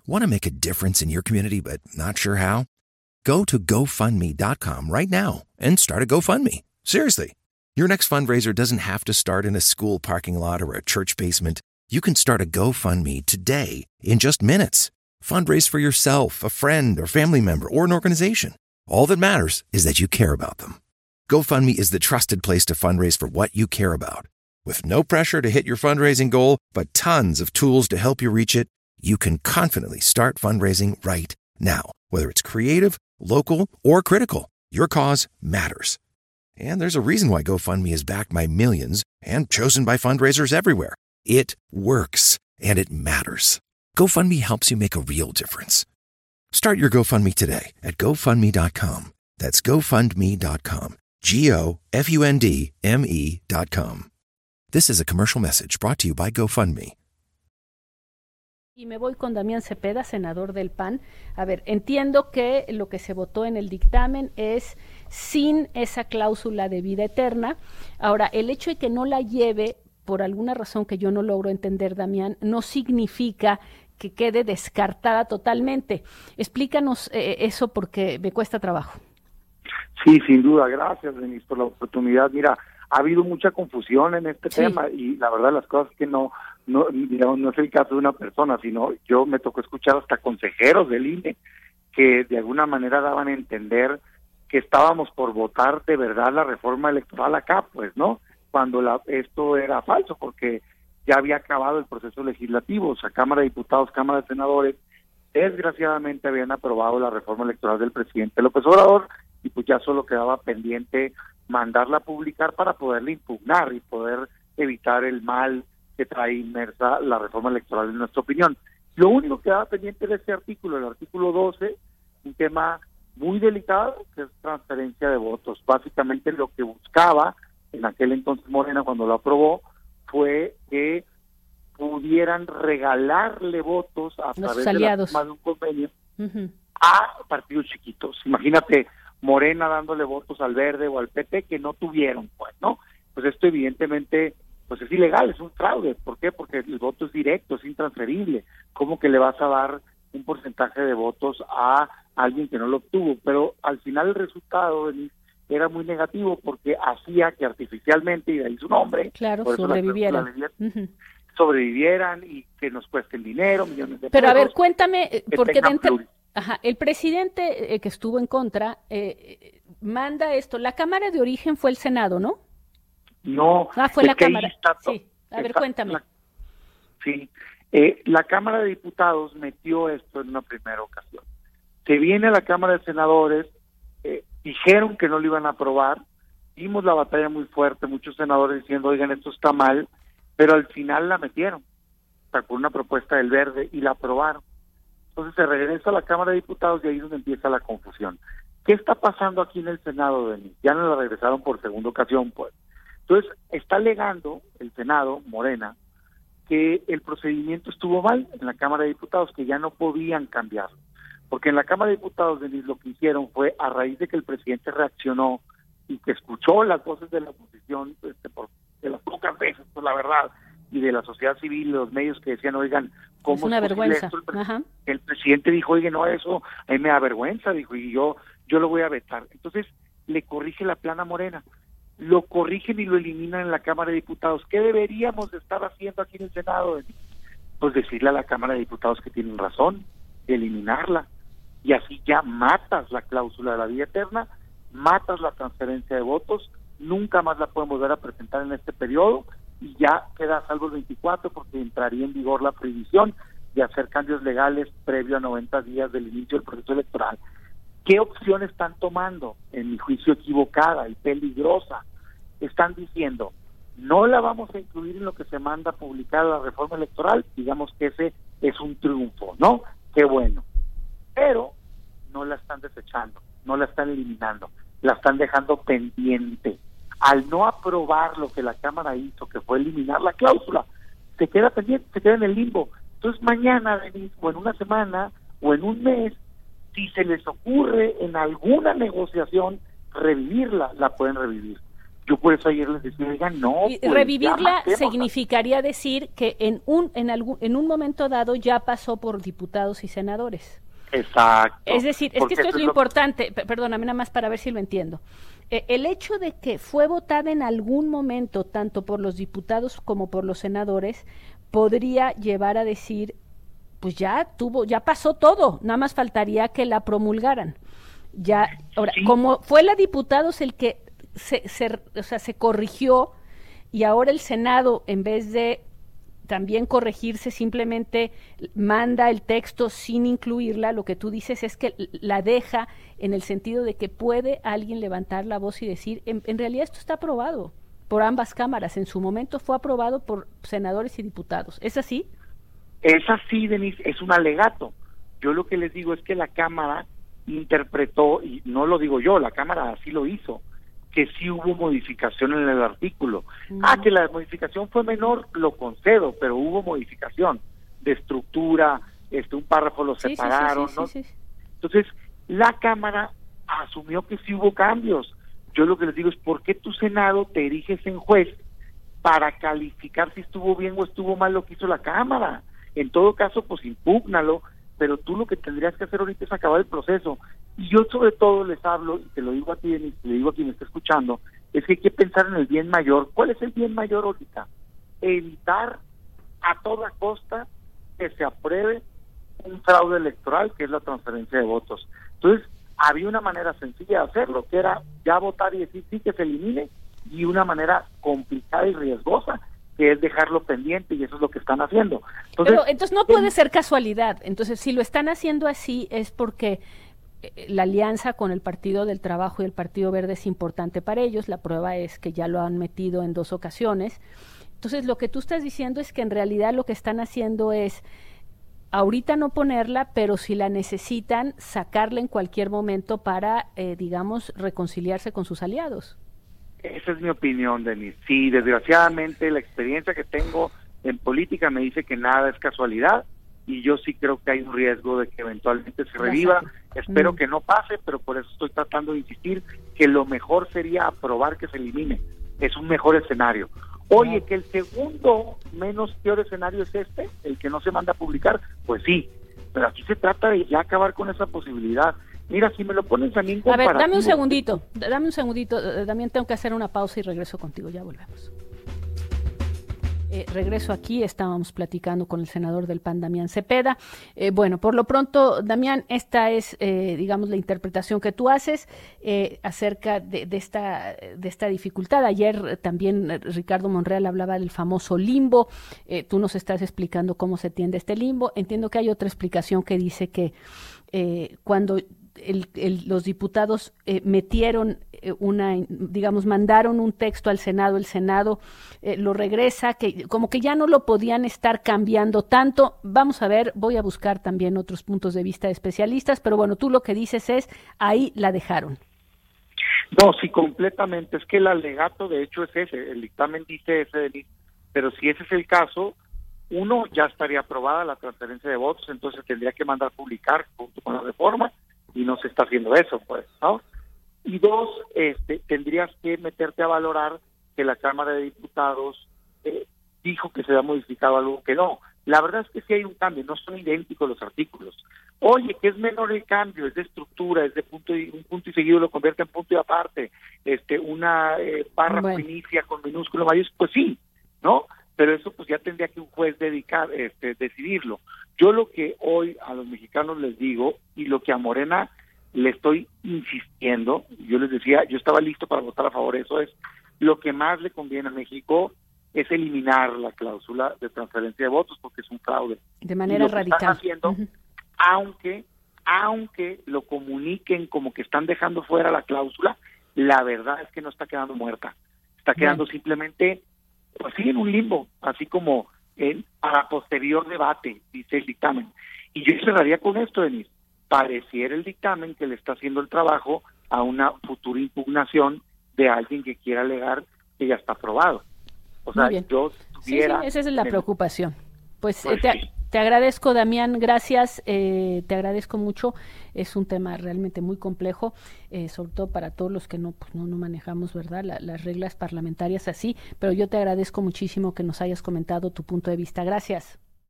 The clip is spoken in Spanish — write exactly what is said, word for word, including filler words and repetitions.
Want to make a difference in your community but not sure how? Go to go fund me dot com right now and start a GoFundMe. Seriously. Your next fundraiser doesn't have to start in a school parking lot or a church basement. You can start a GoFundMe today in just minutes. Fundraise for yourself, a friend, or family member, or an organization. All that matters is that you care about them. GoFundMe is the trusted place to fundraise for what you care about. With no pressure to hit your fundraising goal, but tons of tools to help you reach it, you can confidently start fundraising right now. Whether it's creative, local, or critical, your cause matters. And there's a reason why GoFundMe is backed by millions and chosen by fundraisers everywhere. It works, and it matters. GoFundMe helps you make a real difference. Start your GoFundMe today at go fund me dot com. That's go fund me dot com. G O F U N D M E dot com. This is a commercial message brought to you by GoFundMe. Y me voy con Damián Cepeda, senador del P A N. A ver, entiendo que lo que se votó en el dictamen es sin esa cláusula de vida eterna. Ahora, el hecho de que no la lleve, por alguna razón que yo no logro entender, Damián, no significa que quede descartada totalmente. Explícanos eh, eso porque me cuesta trabajo. Sí, sin duda. Gracias, Denise, por la oportunidad. Mira, ha habido mucha confusión en este sí. tema y la verdad las cosas que no, no, digamos, no es el caso de una persona, sino yo me tocó escuchar hasta consejeros del I N E que de alguna manera daban a entender que estábamos por votar de verdad la reforma electoral acá, pues, ¿no? Cuando la, esto era falso, porque ya había acabado el proceso legislativo, o sea, Cámara de Diputados, Cámara de Senadores, desgraciadamente habían aprobado la reforma electoral del presidente López Obrador, y pues ya solo quedaba pendiente mandarla a publicar para poderla impugnar y poder evitar el mal que trae inmersa la reforma electoral en nuestra opinión. Lo único que quedaba pendiente de este artículo, el artículo doce, un tema muy delicado, que es transferencia de votos. Básicamente lo que buscaba en aquel entonces Morena cuando lo aprobó fue que pudieran regalarle votos a Los través aliados. de, la, de un convenio uh-huh. a partidos chiquitos. Imagínate Morena dándole votos al Verde o al P T que no tuvieron, pues, ¿no? Pues esto evidentemente pues es ilegal, es un fraude. ¿Por qué? Porque el voto es directo, es intransferible. ¿Cómo que le vas a dar un porcentaje de votos a alguien que no lo obtuvo? Pero al final el resultado era muy negativo porque hacía que artificialmente, y de ahí su nombre, claro, por eso sobrevivieran. La, la, la, uh-huh. sobrevivieran y que nos cuesten dinero, millones de Pero pesos. a ver, cuéntame, porque dentro, pluris. ajá, el presidente eh, que estuvo en contra eh, manda esto. La Cámara de Origen fue el Senado, ¿no? No. Ah, fue la Cámara. Está, sí, a ver, está, cuéntame. La, sí, eh, la Cámara de Diputados metió esto en una primera ocasión. Se viene a la Cámara de Senadores, eh, dijeron que no lo iban a aprobar, dimos la batalla muy fuerte, muchos senadores diciendo, oigan, esto está mal, pero al final la metieron, sacó una propuesta del Verde y la aprobaron. Entonces se regresa a la Cámara de Diputados y ahí es donde empieza la confusión. ¿Qué está pasando aquí en el Senado, Denis? Ya no la regresaron por segunda ocasión, pues. Entonces, está alegando el Senado, Morena, que el procedimiento estuvo mal en la Cámara de Diputados, que ya no podían cambiarlo. Porque en la Cámara de Diputados, Denis, lo que hicieron fue, a raíz de que el presidente reaccionó y que escuchó las voces de la oposición, este, por, de las pocas veces, por la verdad, y de la sociedad civil, los medios que decían, oigan, ¿cómo es una es vergüenza? Esto? El, pre- Ajá. el presidente dijo, oye, no, eso a mí me da vergüenza, dijo, y yo, yo lo voy a vetar. Entonces, le corrige la plana Morena. Lo corrigen y lo eliminan en la Cámara de Diputados. ¿Qué deberíamos estar haciendo aquí en el Senado? Pues decirle a la Cámara de Diputados que tienen razón, eliminarla, y así ya matas la cláusula de la vida eterna, matas la transferencia de votos, nunca más la pueden volver a presentar en este periodo, y ya queda a salvo el veinticuatro porque entraría en vigor la prohibición de hacer cambios legales previo a noventa días del inicio del proceso electoral. ¿Qué opción están tomando? En mi juicio equivocada y peligrosa. Están diciendo, no la vamos a incluir en lo que se manda a publicar la reforma electoral, digamos que ese es un triunfo, ¿no? Qué bueno. Pero no la están desechando, no la están eliminando, la están dejando pendiente. Al no aprobar lo que la Cámara hizo, que fue eliminar la cláusula, se queda pendiente, se queda en el limbo. Entonces mañana, Denise, o en una semana, o en un mes, si se les ocurre en alguna negociación revivirla, la pueden revivir. Yo por eso ayer les decía, oigan, no. Y pues, revivirla ya significaría decir que en un, en algún, en un momento dado ya pasó por diputados y senadores. Exacto. Es decir, es que esto es lo, lo importante, perdóname nada más para ver si lo entiendo. Eh, el hecho de que fue votada en algún momento, tanto por los diputados como por los senadores, podría llevar a decir, pues ya tuvo, ya pasó todo, nada más faltaría que la promulgaran. Ya, ahora, sí. Como fue la diputados el que se, se, o sea, se corrigió y ahora el Senado, en vez de también corregirse, simplemente manda el texto sin incluirla, lo que tú dices es que la deja en el sentido de que puede alguien levantar la voz y decir, en, en realidad esto está aprobado por ambas cámaras, en su momento fue aprobado por senadores y diputados. ¿Es así? Es así, Denise, es un alegato. Yo lo que les digo es que la Cámara interpretó, y no lo digo yo, la Cámara así lo hizo, que sí hubo modificación en el artículo. Mm. Ah, que la modificación fue menor, lo concedo, pero hubo modificación de estructura, este un párrafo lo sí, separaron, sí, sí, ¿no? Sí, sí, sí. Entonces, la Cámara asumió que sí hubo cambios. Yo lo que les digo es, ¿por qué tu Senado te eriges en juez para calificar si estuvo bien o estuvo mal lo que hizo la Cámara? En todo caso, pues impúgnalo, pero tú lo que tendrías que hacer ahorita es acabar el proceso. Y yo sobre todo les hablo, y te lo digo a ti, y te lo digo a quien me está escuchando, es que hay que pensar en el bien mayor. ¿Cuál es el bien mayor ahorita? Evitar a toda costa que se apruebe un fraude electoral, que es la transferencia de votos. Entonces, había una manera sencilla de hacerlo, que era ya votar y decir sí que se elimine, y una manera complicada y riesgosa, que es dejarlo pendiente, y eso es lo que están haciendo. Entonces, Pero entonces no puede ser casualidad. Entonces, si lo están haciendo así es porque la alianza con el Partido del Trabajo y el Partido Verde es importante para ellos. La prueba es que ya lo han metido en dos ocasiones. Entonces, lo que tú estás diciendo es que en realidad lo que están haciendo es ahorita no ponerla, pero si la necesitan, sacarla en cualquier momento para, eh, digamos, reconciliarse con sus aliados. Esa es mi opinión, Denise. Sí, desgraciadamente la experiencia que tengo en política me dice que nada es casualidad, y yo sí creo que hay un riesgo de que eventualmente se reviva. Espero mm. que no pase, pero por eso estoy tratando de insistir que lo mejor sería aprobar que se elimine. Es un mejor escenario. Oye, que el segundo menos peor escenario es este, el que no se manda a publicar, pues sí, pero aquí se trata de ya acabar con esa posibilidad. Mira, si me lo pones también comparativo. A ver, dame un segundito, dame un segundito, también tengo que hacer una pausa y regreso contigo, ya volvemos. Eh, regreso aquí, estábamos platicando con el senador del P A N, Damián Cepeda. Eh, bueno, por lo pronto, Damián, esta es, eh, digamos, la interpretación que tú haces eh, acerca de, de, esta, de esta dificultad. Ayer también Ricardo Monreal hablaba del famoso limbo. Eh, tú nos estás explicando cómo se tiende este limbo. Entiendo que hay otra explicación que dice que eh, cuando El, el, los diputados eh, metieron eh, una, digamos, mandaron un texto al Senado, el Senado eh, lo regresa, que como que ya no lo podían estar cambiando tanto. Vamos a ver, voy a buscar también otros puntos de vista de especialistas, pero bueno, tú lo que dices es, ahí la dejaron. No, sí, completamente, es que el alegato de hecho es ese, el dictamen dice ese, pero si ese es el caso, uno, ya estaría aprobada la transferencia de votos, entonces tendría que mandar publicar junto con la reforma, y no se está haciendo eso, pues, ¿no? Y dos, este, tendrías que meterte a valorar que la Cámara de Diputados eh, dijo que se había modificado algo que no. La verdad es que sí hay un cambio, no son idénticos los artículos. Oye, que es menor el cambio, es de estructura, es de punto y, un punto y seguido lo convierte en punto y aparte, este, una eh, párrafo bueno. inicia con minúsculo mayúsculo, pues sí, ¿no? Pero eso pues ya tendría que un juez dedicar, este, decidirlo. Yo lo que hoy a los mexicanos les digo, y lo que a Morena le estoy insistiendo, yo les decía, yo estaba listo para votar a favor, eso es, lo que más le conviene a México es eliminar la cláusula de transferencia de votos, porque es un fraude. De manera radical. Están haciendo, uh-huh. aunque, aunque lo comuniquen como que están dejando fuera la cláusula, la verdad es que no está quedando muerta, está quedando bueno. simplemente pues sí, en un limbo, así como en, para posterior debate, dice el dictamen. Y yo cerraría con esto, Denise. Pareciera el dictamen que le está haciendo el trabajo a una futura impugnación de alguien que quiera alegar que ya está aprobado. O sea, yo tuviera... Sí, sí, esa es la preocupación. Pues, pues te, sí. Te agradezco, Damián, gracias, eh, te agradezco mucho. Es un tema realmente muy complejo, eh, sobre todo para todos los que no, pues no, no manejamos, ¿verdad?, La, las reglas parlamentarias así, pero yo te agradezco muchísimo que nos hayas comentado tu punto de vista. Gracias.